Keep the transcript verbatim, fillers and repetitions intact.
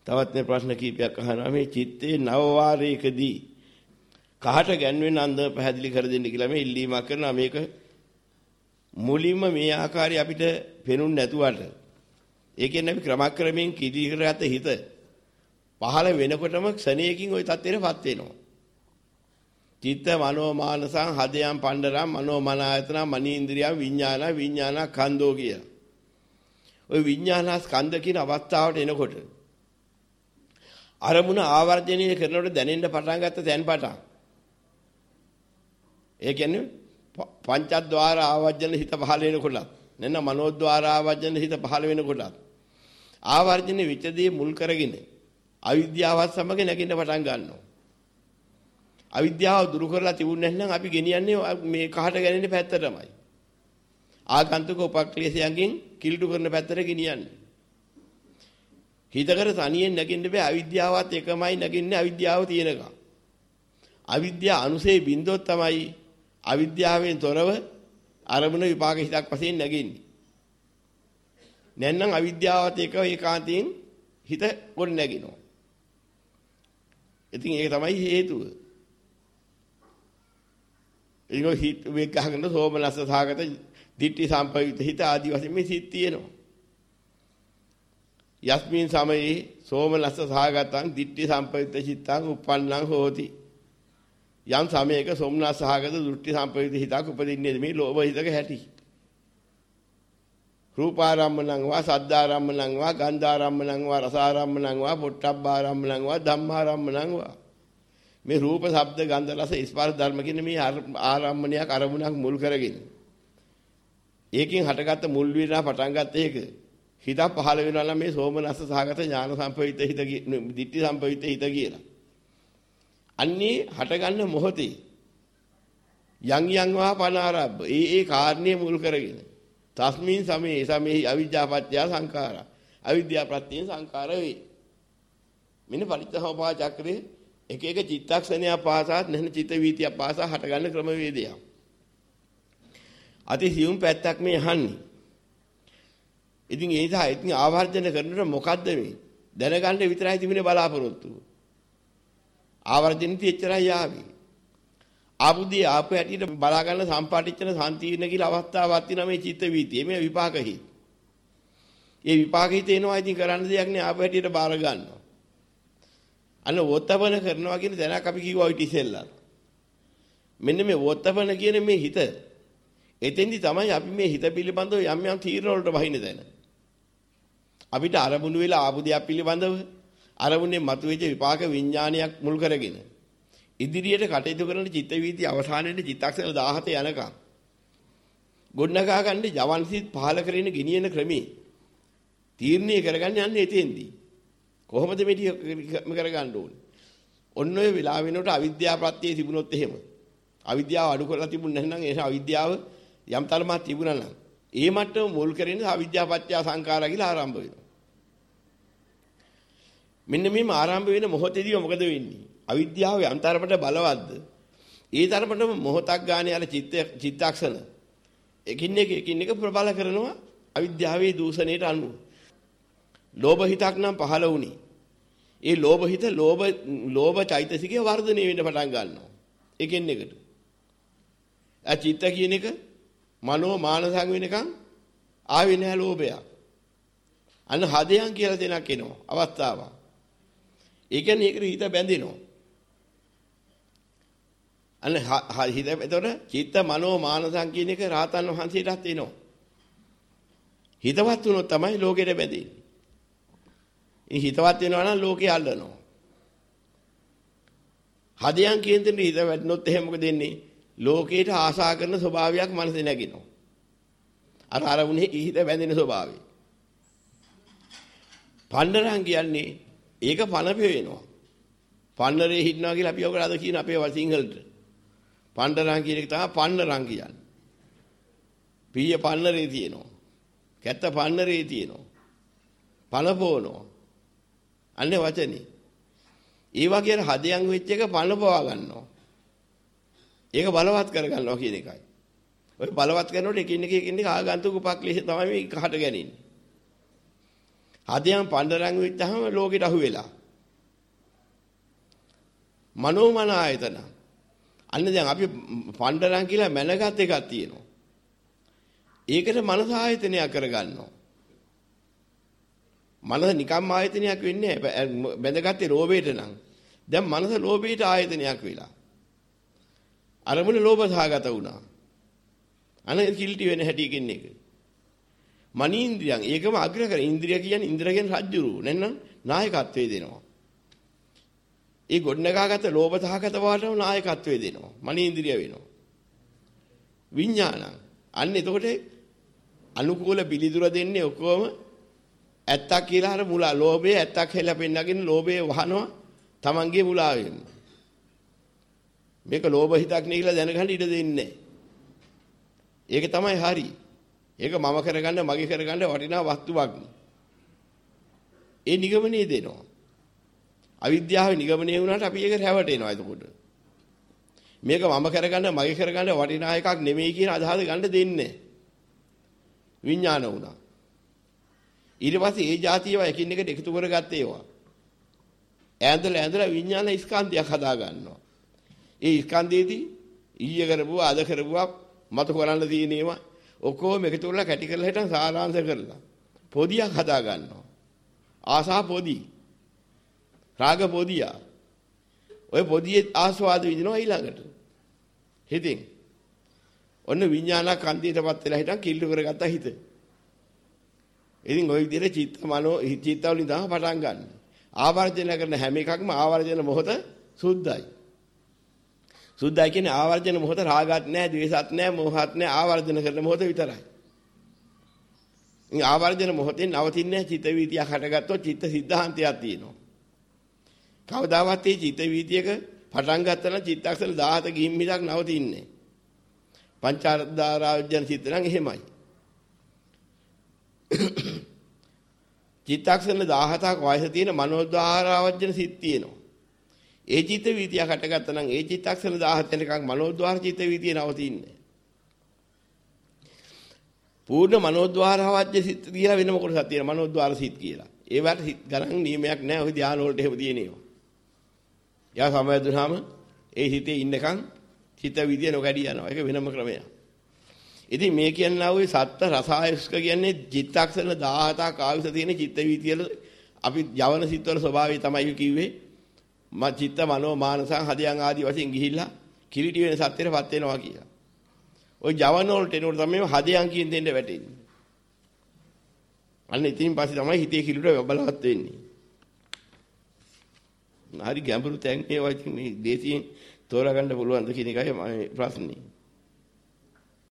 තවත් මේ ප්‍රශ්න කීපයක් අහනවා මේ චිත්තේ නව වාරයකදී කහට ගැන්වෙන අන්දම පැහැදිලි කර දෙන්න කියලා මේ ඉල්ලීමක් කරනවා. මේක මුලින්ම මේ ආකාරي අපිට පෙනුන්නේ නැතුවට ඒ කියන්නේ අපි ක්‍රමක්‍රමයෙන් කිදි කරගත හිත පහළ වෙනකොටම ක්ෂණයකින් ওই තත්ත්වෙටපත් වෙනවා. චිත්ත මනෝ මානසං හදයන් පණ්ඩරම් මනෝ මනායතන මනීන්ද්‍රියම් විඥාන විඥාන කන්දෝ කිය. ওই විඥාන ස්කන්ධ කියන අවස්ථාවට එනකොට අරමුණ ආවර්ජනය කරනකොට දැනෙන්න පටන් ගත්ත තැන් පටන්. ඒ කියන්නේ පංචද්වාර ආවර්ජන හිත පහළ වෙනකොට නැත්නම් මනෝද්වාර ආවර්ජන හිත පහළ වෙනකොට ආවර්ජන විචදී මුල් කරගෙන අවිද්‍යාවත් සමග නැගින්න පටන් ගන්නවා. අවිද්‍යාව දුරු කරලා තිබුණ නැත්නම් අපි ගෙනියන්නේ මේ කහට ගැනෙන පැත්තටමයි. ආගන්තුක උපක්ලේශයන්ගෙන් කිලුටු කරන පැත්තට ගෙනියන්නේ. හිතකර තනියෙන් නැගින්න බෑ අවිද්‍යාවත් එකමයි නැගින්නේ අවිද්‍යාව තියෙනකම්. අවිද්‍යාව අනුසේ බින්දොත් තමයි අවිද්‍යාවෙන් තොරව අරමුණ විපාක හිතක් වශයෙන් නැගින්නේ. නැත්නම් අවිද්‍යාවත් එක ඒකාන්තයෙන් හිත ගොඩ නැගිනවා. ඉතින් ඒක තමයි හේතුව. ඒක හිත වේග ගන්න සෝමනස්ස සාගත දිට්ඨි සම්පවිත හිත ආදි වශයෙන් මේ සිත් තියෙනවා. යස්මින් සමයේ සෝමනස්ස සාගතං දිට්ඨි සම්පවිත චිත්තං උප්පන්නං හෝති. යම් සමයක සෝමනස්ස සාගත දෘෂ්ටි සම්පවිත හිතක් උපදින්නේ මේ ලෝභ හිතක හැටි. රූපාරම්මණං වා සද්ධාරම්මණං වා ගන්ධාරම්මණං වා රසාරම්මණං වා පොට්ටබ්බාරම්මණං වා ධම්මාරම්මණං වා මේ රූප ශබ්ද ගන්ධ රස ස්පර්ශ ධර්ම කියන මේ ආරම්මණයක් අරමුණක් මුල් කරගෙන ඒකෙන් හටගත්ත මුල් විනා පටන් ගත්ත එක හිත පහළ වෙනවා නම් මේ සෝමනස්ස සහගත ඥාන සම්පවිත හිත දිට්ඨි සම්පවිත හිත කියලා. අන්නේ හටගන්න මොහොතේ යං යං වා පනාරබ්බ ඒ ඒ කාරණේ මුල් කරගෙන තස්මින් සමේ සමේ අවිජ්ජාපත්‍ය සංඛාරා අවිද්‍යා ප්‍රත්‍යයෙන් සංඛාර වේ. මෙන්න පරිත්‍යාසෝපා චක්‍රේ එක එක චිත්තක්ෂණයක් පාසාත් නැහන චිත්ත වීතියක් පාසා හටගන්න ක්‍රමවේදය. අති සියුම් පැත්තක් මේ අහන්නේ. ඉතින් ඒ නිසා ඉතින් ආවර්ජන කරනකොට මොකද්ද මේ? දැනගන්න විතරයි තිබුණේ බලාපොරොත්තු. ආවර්ජනෙත් එච්චරයි ආවේ. ආපුදී ආපු හැටියට බලා ගන්න සම්පාටිච්චන සම්තිර්ණ කියලා අවස්ථාවක් තියෙනවා මේ චිත්ත වීතිය. මේ විපාක හිත. ඒ විපාක හිත එනවා ඉතින් කරන්න දෙයක් නෑ ආපු හැටියට බාර ගන්නවා. අන්න වොත්තපන කරනවා කියන තැනක් අපි කිව්වා ඊට ඉස්සෙල්ලා. මෙන්න මේ වොත්තපන කියන මේ හිත. එතෙන්දි තමයි අපි මේ හිත පිළිබඳව යම් යම් තීරණ වලට වහින්න දැන. අපිට අරමුණු වෙලා ආපු දෙයක් පිළිබඳව අරමුණේ මතුවෙච්ච විපාක විඥානයක් මුල් කරගෙන ඉදිරියට කටයුතු කරන චිත්ත වීති අවසානයේ චිත්තක්ෂණ දාහත යනකම් ගොඩනගා ගන්න ජවන්සිත පහල කරගෙන ගෙනියන ක්‍රමී තීරණය කරගන්න යන්නේ එතෙන්දී. කොහොමද මේ ටික කරගන්න ඕනේ? ඔන්න ඔය වෙලාව වෙනකොට අවිද්‍යාව ප්‍රත්‍යය තිබුණොත් එහෙම. අවිද්‍යාව අඩු කරලා තිබුණ නැත්නම් ඒ අවිද්‍යාව යම් තරමක් තිබුණා නම් ඒ මට්ටම මුල් කරගෙන අවිද්‍යාව පත්‍ය සංඛාරා කියලා ආරම්භ වෙනවා. මෙන්න මේම ආරම්භ වෙන මොහොතේදී මොකද වෙන්නේ? අවිද්‍යාව යම් තරමට බලවත්ද? ඒ තරමටම මොහොතක් ගානේ අර චිත්ත චිත්තක්ෂණ එකින් එක එකින් එක ප්‍රබල කරනවා අවිද්‍යාවේ දූෂණයට අනුව. ලෝභ හිතක් නම් පහළ වුණේ. ඒ ලෝභ හිත ලෝභ ලෝභ චෛතසිකේ වර්ධනය වෙන්න පටන් ගන්නවා. එකින් එකට. ආ චිත්ත කියන එක මනෝ මානසං වෙනකන් ආවේ නැහැ ලෝභය. අන්න හදයන් කියලා දෙනක් එනවා අවස්ථාවක්. ඒ කියන්නේ ඒකට හිත බැඳෙනවා. අන්න හිත එතකොට චිත්ත මනෝ මානසං කියන එක රාතන් වහන්සේටත් එනවා. හිතවත් වුණොත් තමයි ලෝකෙට බැඳෙන්නේ. ඉතින් හිතවත් වෙනවා නම් ලෝකේ අල්ලනවා. හදයන් කියන දෙන්නේ හිත වැටුනොත් එහෙම මොකද වෙන්නේ? ලෝකයට ආශා කරන ස්වභාවයක් මනසේ නැගිනවා. අර අරමුණේ හිත බැඳෙන ස්වභාවය. පණ්ඩරම් කියන්නේ ඒක පණපේ වෙනවා. පණ්ඩරේ හිටනවා කියලා අපි ඔකට අද කියන අපේ සිංහලට. පණ්ඩරම් කියන එක තමයි පණ්ඩරම් කියන්නේ. පීය පණ්ඩරේ තියෙනවා. කැත්ත පණ්ඩරේ තියෙනවා. පණපෝනවා. අන්නේ වචනේ. ඒ වගේ හදයන් වෙච්ච එක පණපවා ගන්නවා. ඒක බලවත් කර ගන්නවා කියන එකයි. ඔය බලවත් කරනකොට එකින් එක එකින් එක ආගන්තුක උපක්ලේශ තමයි මේ කහට ගැනින්නේ. හදයන් පණ්ඩරංග වෙච්චාම ලෝකෙට අහු වෙලා. මනෝමන ආයතන. අන්න දැන් අපි පණ්ඩරංග කියලා මැනගත් එකක් තියෙනවා. ඒකට මනස ආයතනයක් කරගන්නවා. මනස නිකම්ම ආයතනයක් වෙන්නේ නැහැ. බැඳගත්තේ ලෝභයට නම්. දැන් මනස ලෝභයට ආයතනයක් වෙලා. අරමුණ ලෝභ සහගත වුණා. අනේ කිල්ටි වෙන හැටි කියන එක. මනීන්ද්‍රියන් ඒකම අග්‍ර කර ඉන්ද්‍රිය කියන්නේ ඉන්ද්‍රිය කියන්නේ රජ්ජුරු නැත්නම් නායකත්වයේ දෙනවා. ඒ ගොඩනගාගත ලෝභ සහගත වාටම නායකත්වයේ දෙනවා. මනීන්ද්‍රිය වෙනවා. විඥානං අන්න එතකොට අනුකූල පිළිතුර දෙන්නේ ඔක්කොම ඇත්තක් කියලා අර මුලා ලෝභය ඇත්තක් හැලා පෙන්නගෙන ලෝභය වහනවා තමන්ගේ මුලාවෙන්. මේක ලෝභ හිතක් නේ කියලා දැනගන්න ඉඩ දෙන්නේ නැහැ. ඒක තමයි හරි. ඒක මම කරගන්න මගේ කරගන්න වටිනා වස්තුවක්. ඒ නිගමනයේ දෙනවා. අවිද්‍යාවේ නිගමනයේ වුණාට අපි ඒක රැවටෙනවා එතකොට. මේක මම කරගන්න මගේ කරගන්න වටිනා එකක් නෙමෙයි කියන අදහස ගන්න දෙන්නේ විඥාන වුණා. ඊට පස්සේ ඒ જાතියව එකින් එකට එකතු කරගත්ත ඒවා. ඈඳලා ඈඳලා විඥාන ස්කන්ධයක් හදා ගන්නවා. ඒ ස්කන්ධයේදී ඊය කරපුවා අද කරපුවා මත කරන්න තියෙන ඒවා ඔක්කොම එකතු කරලා කැටි කරලා හිටන් සාරාංශ කරලා පොදියක් හදා ගන්නවා. ආසා පොදි. රාග පොදිය. ඔය පොදියේ ආස්වාද විඳිනවා ඊළඟට. හිතින්. ඔන්න විඥානක් අන්තිමටපත් වෙලා හිටන් කිල්ල කරගත්ත හිත. ඉතින් ওই විදිහට චිත්ත මනෝ චිත්තවලින් තමයි පටන් ගන්න. ආවර්ජන කරන හැම එකක්ම ආවර්ජන මොහොත සුද්ධයි. සුද්ධයි කියන්නේ ආවර්ජන මොහොත රාගත් නැහැ, ද්වේෂත් නැහැ, මෝහත් නැහැ, ආවර්ජන කරන මොහොත විතරයි. ඉතින් ආවර්ජන මොහොතෙන් නවතින්නේ චිත්ත වීතියක් හටගත්තොත් චිත්ත සිද්ධාන්තයක් තියෙනවා. කවදාවත් මේ චිත්ත වීතියක පටන් ගත්තා නම් චිත්තක්ෂණ දහසක ගිහින් මිසක් නවතින්නේ. පංචාරාවජන චිත්ත නම් එහෙමයි. චිත්තක්ෂණ දහසක වයස තියෙන මනෝද්වාරාවජන සිත් තියෙනවා. ඒ චිත්ත වීතිය හටගත්තා නම් ඒ චිත්තක්ෂණ දහස වෙනකන් මනෝද්වාර චිත්ත වීතිය නවතින්නේ. පූර්ණ මනෝද්වාරාවජ්‍ය සිත් කියලා වෙනම කොටසක් තියෙනවා මනෝද්වාර සිත් කියලා. ඒවට සිත් ගණන් නියමයක් නැහැ. ඔය ධානය වලට එහෙම තියෙනවා. යා සමය දුනාම ඒ හිතේ ඉන්නකන් චිත්ත වීතිය නොකඩි යනවා. ඒක වෙනම ක්‍රමයක්. ඉතින් මේ කියනවා ඔය සත්ත්ව රසායස්ක කියන්නේ චිත්තක්ෂණ දහසක ආයුෂ තියෙන චිත්ත වීතියල අපි යවන සිත්වල ස්වභාවය තමයි කිව්වේ. ම චිත්ත මනෝ මානස හදයන් ආදී වශයෙන් ගිහිල්ලා කිලිටි වෙන සත්‍යයටපත් වෙනවා කියලා. ওই ජවන වලට එනකොට තමයි හදයන් කියන දෙන්න වැටෙන්නේ. අන්න ඉතින් පස්සේ තමයි හිතේ කිලිට බලවත් වෙන්නේ. හරි ගැඹුරු තැන් ඒවා ඉතින් මේ දේශයෙන් තෝරා ගන්න පුළුවන් ද කියන එකයි මගේ ප්‍රශ්නේ.